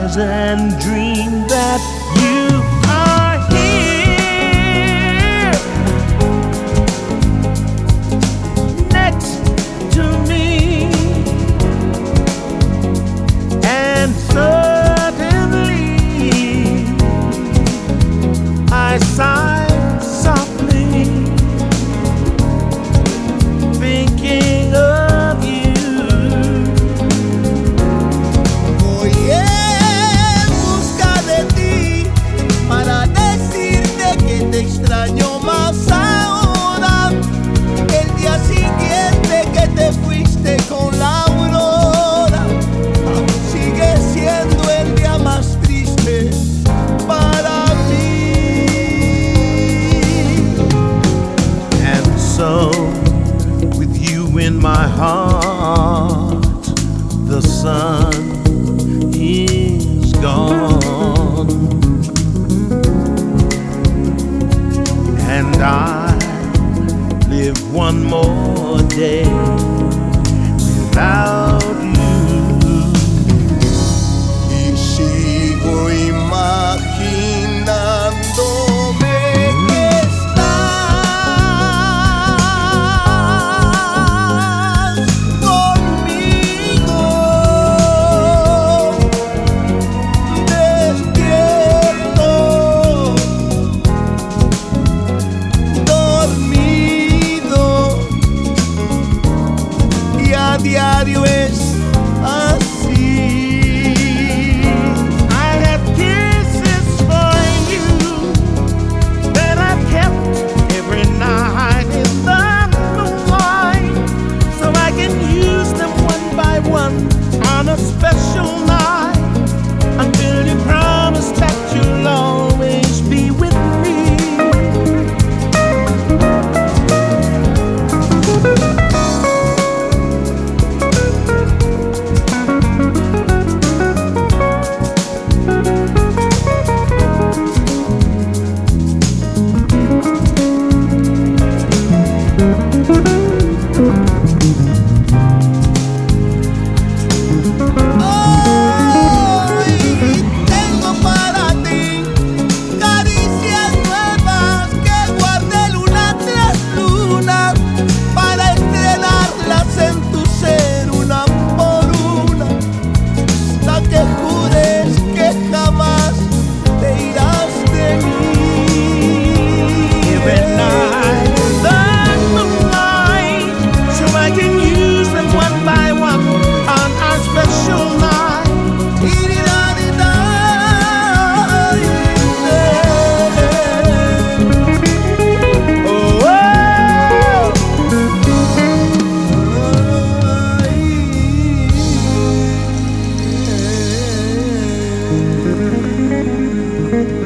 dreams and dream that you are here next to me, and suddenly I sigh softly, thinking of you. Voy en busca de ti para decirte que te extraño más ahora. El día siguiente que te fuiste con la aurora, aún sigue siendo el día más triste para mí. And so, with you in my heart, the sun is gone, and I live one more day without you. Y sigo imaginándome que estás conmigo, despierto, dormido, y a diario es así. I have kisses for you that I've kept every night in the moonlight, so I can use them one by one on a special night, until you promise that you'll always be with me. Hoy tengo para ti caricias nuevas que guardé luna tras luna para estrenarlas en tu ser una por una, hasta que jures que jamás te irás de mí. Every night in the moonlight, so I can use them one by one on our special night. Oh, oh.